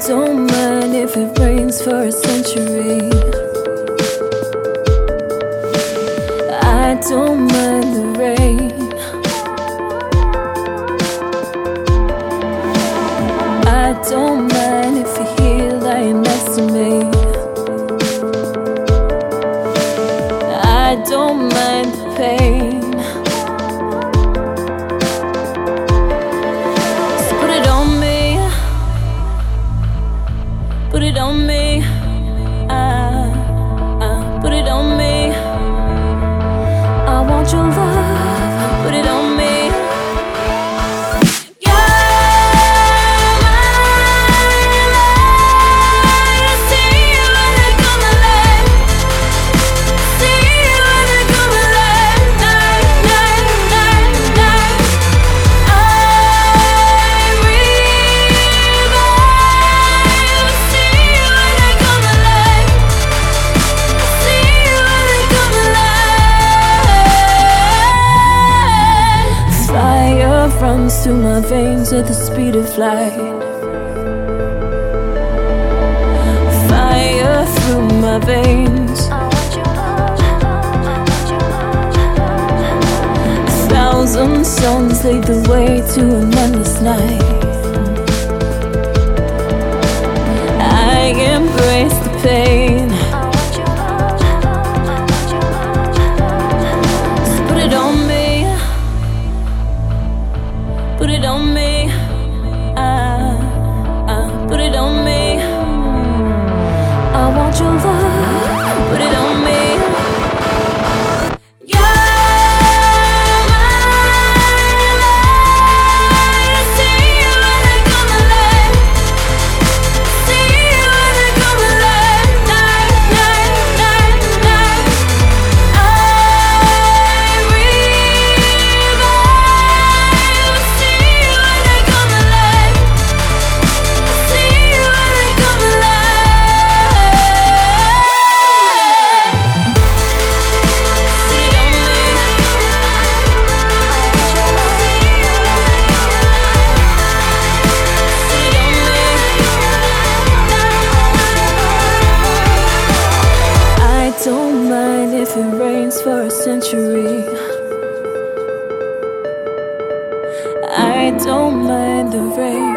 don't mind if it rains for a century. I don't mind the rain. I don't mind if you're here lying next to me. I don't mind the pain. So put it on me. Put it on me. Put it on me. I want your love. Put it on me. Runs through my veins at the speed of light. Fire through my veins. 1,000 suns lead the way to an endless night. I embrace the pain. So put it on me. Put it on me, put it on me. I want your love, put it on me. Don't mind if it rains for a century. I don't mind the rain.